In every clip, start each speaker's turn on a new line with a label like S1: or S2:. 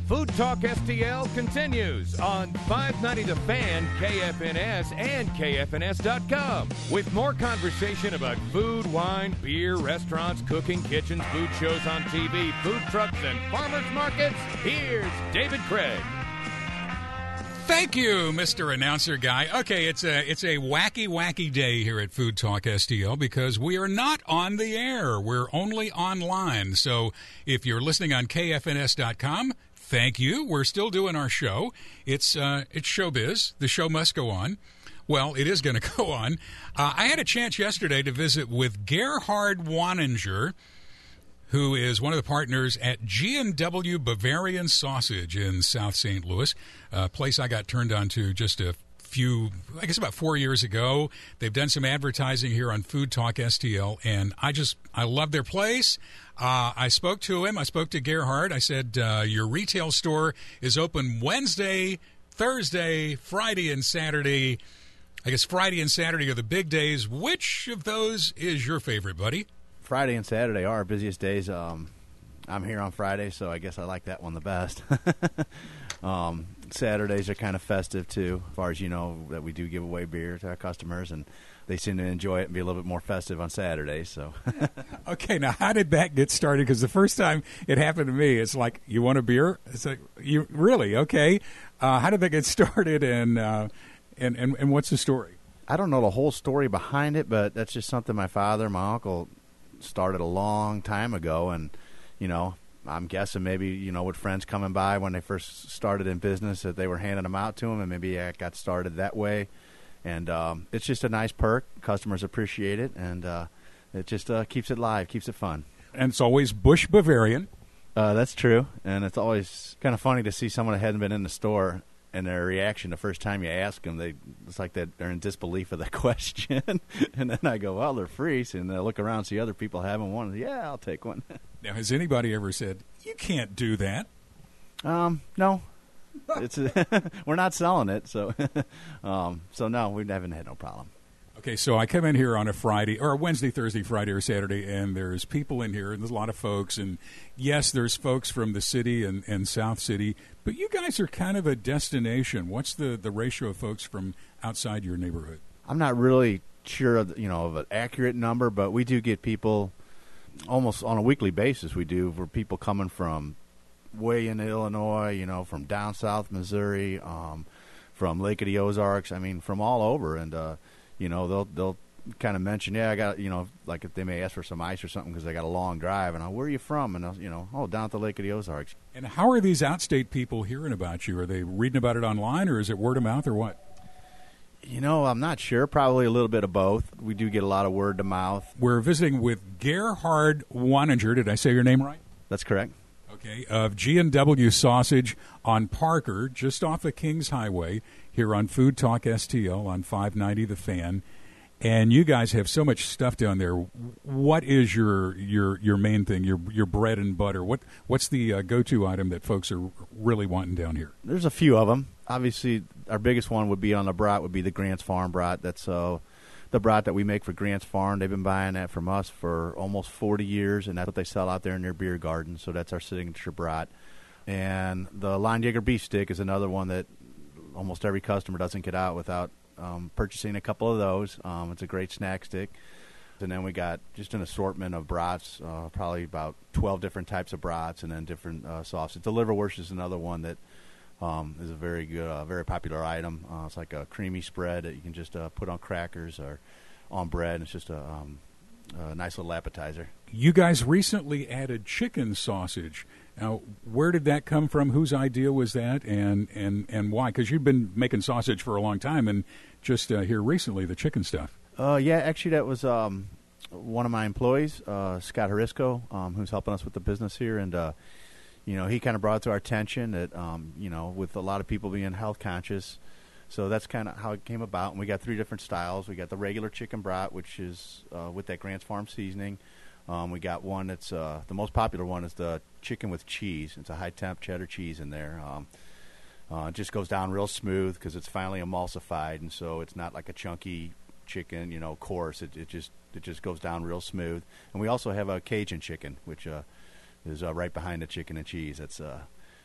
S1: Food Talk STL continues on 590 The Fan, KFNS, and KFNS.com. With more conversation about food, wine, beer, restaurants, cooking, kitchens, food shows on TV, food trucks, and farmers markets, here's David Craig.
S2: Thank you, Mr. Announcer Guy. Okay, it's a wacky day here at Food Talk STL because we are not on the air. We're only online. So if you're listening on KFNS.com, thank you. We're still doing our show. It's showbiz. The show must go on. Well, it is going to go on. I had a chance yesterday to visit with Gerhard Wanninger, who is one of the partners at G&W Bavarian Sausage in South St. Louis, a place I got turned on to just about 4 years ago. They've done some advertising here on Food Talk STL, and I love their place. I spoke to him. I spoke to Gerhard. I said, your retail store is open Wednesday, Thursday, Friday, and Saturday. I guess Friday and Saturday are the big days. Which of those is your favorite, buddy?
S3: Friday and Saturday are our busiest days. I'm here on Friday, so I guess I like that one the best. Saturdays are kind of festive, too, as far as you know, that we do give away beer to our customers, and they seem to enjoy it and be a little bit more festive on Saturdays. So,
S2: Okay, now how did that get started? Because the first time it happened to me, it's like, you want a beer? It's like, you really? Okay. How did that get started, and what's the story?
S3: I don't know the whole story behind it, but that's just something my father and my uncle started a long time ago, and I'm guessing maybe with friends coming by when they first started in business that they were handing them out to them, and maybe I got started that way. And it's just a nice perk. Customers appreciate it, and it just keeps it live, keeps it fun.
S2: And it's always Busch Bavarian.
S3: That's true, and it's always kind of funny to see someone that hadn't been in the store and their reaction the first time you ask them, it's like that they're in disbelief of the question. And then I go, well, they're free. And they look around, see other people having one. Yeah, I'll take one.
S2: Now, has anybody ever said, you can't do that?
S3: No. It's we're not selling it, so no, we haven't had no problem.
S2: Okay, so I come in here on a Friday, or a Wednesday, Thursday, Friday, or Saturday, and there's people in here, and there's a lot of folks, and yes, there's folks from the city and South City, but you guys are kind of a destination. What's the ratio of folks from outside your neighborhood?
S3: I'm not really sure of an accurate number, but we do get people almost on a weekly basis. We do, for people coming from way into Illinois, from down south Missouri, from Lake of the Ozarks, from all over, and they'll kind of mention, I got, like if they may ask for some ice or something because they got a long drive, and where are you from? And down at the Lake of the Ozarks.
S2: And how are these outstate people hearing about you? Are they reading about it online, or is it word of mouth, or what?
S3: I'm not sure. Probably a little bit of both. We do get a lot of word of mouth.
S2: We're visiting with Gerhard Wanninger. Did I say your name right?
S3: That's correct.
S2: Okay, of G&W Sausage on Parker, just off of Kings Highway, here on Food Talk STL on 590 The Fan. And you guys have so much stuff down there. What is your main thing, your bread and butter? What's the go-to item that folks are really wanting down here?
S3: There's a few of them. Obviously, our biggest one would be on the brat, would be the Grant's Farm brat. That's the brat that we make for Grant's Farm. They've been buying that from us for almost 40 years, and that's what they sell out there in their beer garden. So that's our signature brat. And the Leinjager beef stick is another one that almost every customer doesn't get out without purchasing a couple of those. It's a great snack stick. And then we got just an assortment of brats, probably about 12 different types of brats, and then different sauces. The liverwurst is another one that is a very good, very popular item. It's like a creamy spread that you can just put on crackers or on bread. It's just a nice little appetizer.
S2: You guys recently added chicken sausage. Now, where did that come from? Whose idea was that, and why? Because you've been making sausage for a long time, and just here recently, the chicken stuff.
S3: Actually, that was one of my employees, Scott Harisco, who's helping us with the business here, and he kind of brought it to our attention that with a lot of people being health conscious, so that's kind of how it came about. And we got 3 different styles. We got the regular chicken brat, which is with that Grant's Farm seasoning. We got one that's the most popular one is the chicken with cheese. It's a high temp cheddar cheese in there. It just goes down real smooth because it's finely emulsified, and so it's not like a chunky chicken, coarse. It just goes down real smooth. And we also have a Cajun chicken, which is right behind the chicken and cheese. It's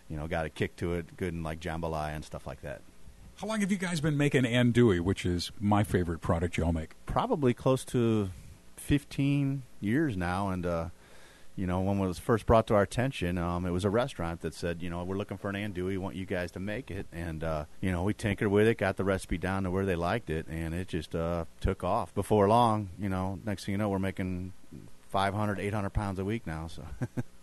S3: got a kick to it, good in like jambalaya and stuff like that.
S2: How long have you guys been making andouille, which is my favorite product y'all make?
S3: Probably close to 15 years now, and when it was first brought to our attention, it was a restaurant that said, we're looking for an andouille, we want you guys to make it, and we tinkered with it, got the recipe down to where they liked it, and it just took off. Before long, next thing you know, we're making 500, 800 pounds a week now. So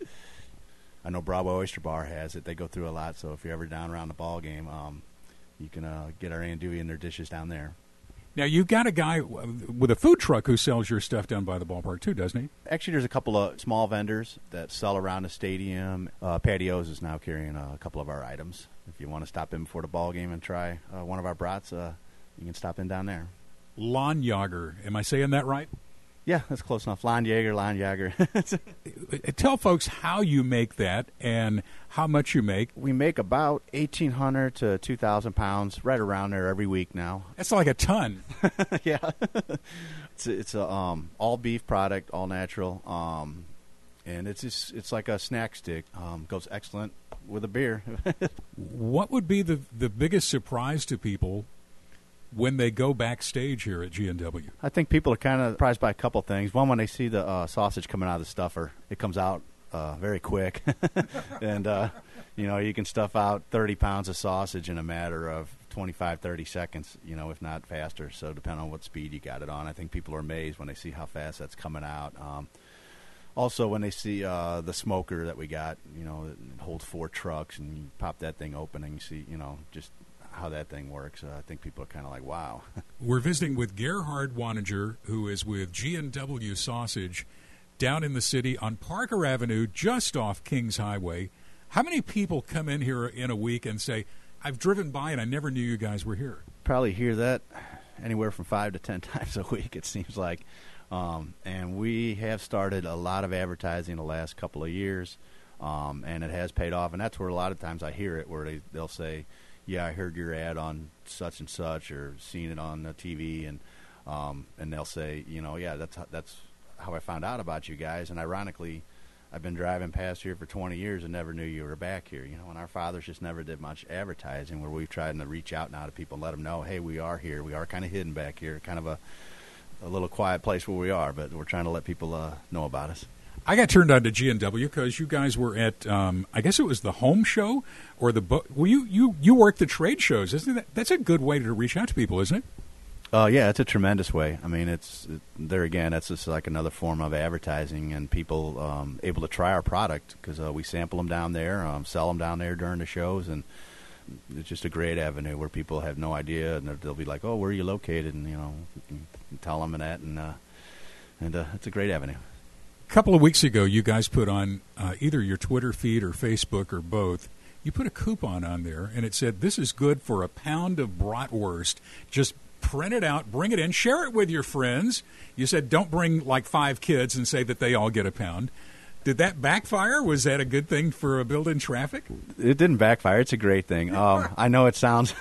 S3: I know Bravo Oyster Bar has it. They go through a lot, so if you're ever down around the ball game, you can get our andouille in their dishes down there.
S2: Now, you got a guy with a food truck who sells your stuff down by the ballpark, too, doesn't he?
S3: Actually, there's a couple of small vendors that sell around the stadium. Patios is now carrying a couple of our items. If you want to stop in before the ball game and try one of our brats, you can stop in down there.
S2: Lahnjager. Am I saying that right?
S3: Yeah, that's close enough. Lahnjager.
S2: Tell folks how you make that and how much you make.
S3: We make about 1,800 to 2,000 pounds, right around there every week now.
S2: That's like a ton.
S3: Yeah. It's a all beef product, all natural, and it's like a snack stick. Goes excellent with a beer.
S2: What would be the biggest surprise to people when they go backstage here at G&W?
S3: I think people are kind of surprised by a couple things. One, when they see the sausage coming out of the stuffer, it comes out very quick. And, you can stuff out 30 pounds of sausage in a matter of 25, 30 seconds, if not faster. So depending on what speed you got it on. I think people are amazed when they see how fast that's coming out. Also, when they see the smoker that we got, it holds 4 trucks, and you pop that thing open and you see, just how that thing works. I think people are kind of like, wow.
S2: We're visiting with Gerhard Wanninger, who is with G&W Sausage down in the city on Parker Avenue, just off Kings Highway. How many people come in here in a week and say, I've driven by and I never knew you guys were here?
S3: Probably hear that anywhere from 5 to 10 times a week, it seems like. And we have started a lot of advertising the last couple of years, and it has paid off. And that's where a lot of times I hear it, where they'll say, yeah, I heard your ad on such and such, or seen it on the TV, and they'll say, yeah, that's how I found out about you guys. And ironically, I've been driving past here for 20 years and never knew you were back here. And our fathers just never did much advertising, where we've tried to reach out now to people and let them know, hey, we are here. We are kind of hidden back here, kind of a little quiet place where we are, but we're trying to let people know about us.
S2: I got turned on to G&W because you guys were at, I guess it was the home show or the book. Well, you work the trade shows, isn't that? That's a good way to reach out to people, isn't it?
S3: Yeah, it's a tremendous way. I mean, there again, it's just like another form of advertising, and people able to try our product because we sample them down there, sell them down there during the shows, and it's just a great avenue where people have no idea, and they'll be like, "Oh, where are you located?" And you can tell them that, and it's a great avenue.
S2: A couple of weeks ago, you guys put on either your Twitter feed or Facebook or both. You put a coupon on there, and it said, "This is good for a pound of bratwurst. Just print it out, bring it in, share it with your friends." You said, "Don't bring like 5 kids and say that they all get a pound." Did that backfire? Was that a good thing for building traffic?
S3: It didn't backfire. It's a great thing. I know it sounds.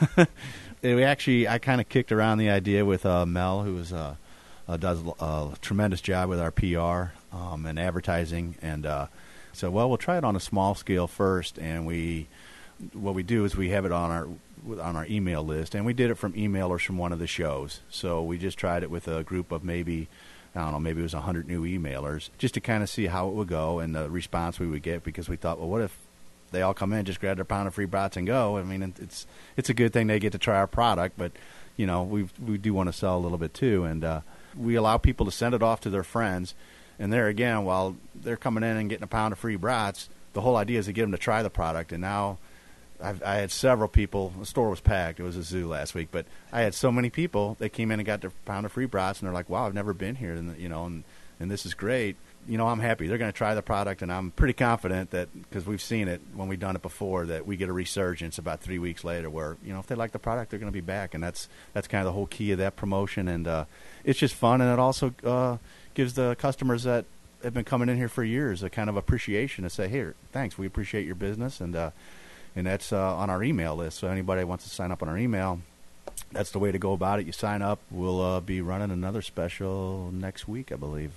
S3: I kind of kicked around the idea with Mel, who does a tremendous job with our PR and advertising, and so we'll try it on a small scale first. And what we do is we have it on our email list, and we did it from emailers from one of the shows. So we just tried it with a group of maybe it was 100 new emailers, just to kind of see how it would go and the response we would get, because we thought, well, what if they all come in, just grab their pound of free brats and go? I mean, it's a good thing they get to try our product, but we do want to sell a little bit too, and we allow people to send it off to their friends. And there again, while they're coming in and getting a pound of free brats, the whole idea is to get them to try the product. And now I had several people. The store was packed. It was a zoo last week, but I had so many people that came in and got their pound of free brats, and they're like, "Wow, I've never been here," and this is great. I'm happy. They're going to try the product, and I'm pretty confident that, because we've seen it when we've done it before, that we get a resurgence about 3 weeks later where, if they like the product, they're going to be back. And that's kind of the whole key of that promotion. And it's just fun, and it also gives the customers that have been coming in here for years a kind of appreciation to say, "Hey, thanks, we appreciate your business." And that's on our email list. So anybody who wants to sign up on our email, that's the way to go about it. You sign up. We'll be running another special next week, I believe.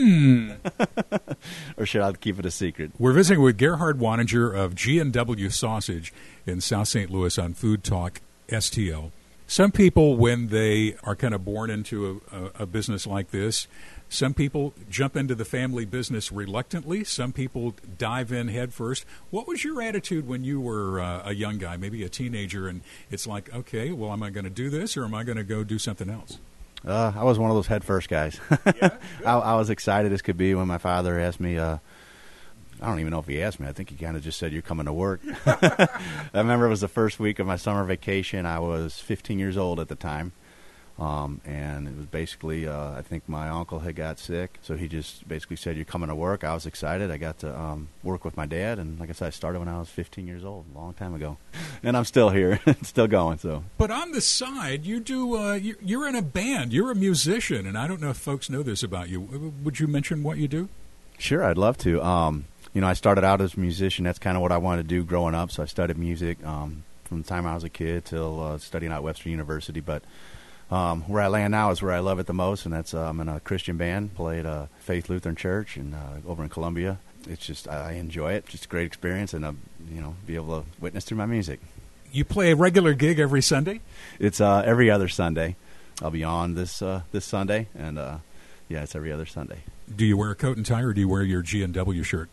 S3: Or should I keep it a secret?
S2: We're visiting with Gerhard Wanninger of G&W Sausage in South St. Louis on Food Talk STL. Some people, when they are kind of born into a business like this, some people jump into the family business reluctantly. Some people dive in head first. What was your attitude when you were a young guy, maybe a teenager, and it's like, okay, well, am I going to do this or am I going to go do something else?
S3: I was one of those head first guys.
S2: Yeah,
S3: I was excited as could be when my father asked me. I don't even know if he asked me. I think he kind of just said, "You're coming to work." I remember it was the first week of my summer vacation. I was 15 years old at the time. And it was basically, I think my uncle had got sick, so he just basically said, "You're coming to work." I was excited. I got to work with my dad, and like I said, I started when I was 15 years old, a long time ago. And I'm still here, still going. So. But
S2: on the side, you do, you're in a band. You're a musician, and I don't know if folks know this about you. Would you mention what you do?
S3: Sure, I'd love to. I started out as a musician. That's kind of what I wanted to do growing up, so I studied music from the time I was a kid till studying at Webster University, but where I land now is where I love it the most, and that's I'm in a Christian band, played Faith Lutheran Church and over in Columbia. It's just I enjoy it, just a great experience, and be able to witness through my music.
S2: You play a regular gig every Sunday?
S3: It's every other Sunday. I'll be on this Sunday, and it's every other Sunday.
S2: Do you wear a coat and tie, or do you wear your G&W shirt?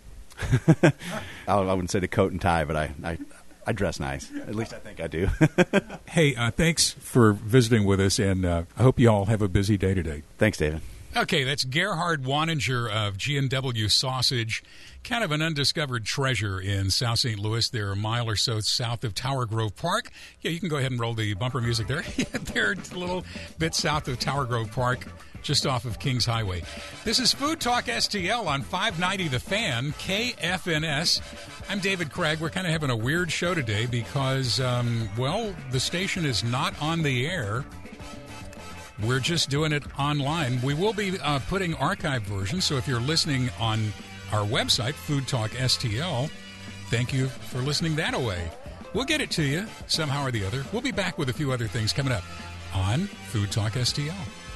S3: I wouldn't say the coat and tie, but I dress nice. At least I think I do.
S2: Hey, thanks for visiting with us, and I hope you all have a busy day today.
S3: Thanks, David.
S2: Okay, that's Gerhard Wanninger of G&W Sausage, kind of an undiscovered treasure in South St. Louis. They're a mile or so south of Tower Grove Park. Yeah, you can go ahead and roll the bumper music there. They're a little bit south of Tower Grove Park, just off of Kings Highway. This is Food Talk STL on 590 The Fan, KFNS. I'm David Craig. We're kind of having a weird show today because, the station is not on the air. We're just doing it online. We will be putting archived versions, so if you're listening on our website, Food Talk STL, thank you for listening that away. We'll get it to you somehow or the other. We'll be back with a few other things coming up on Food Talk STL.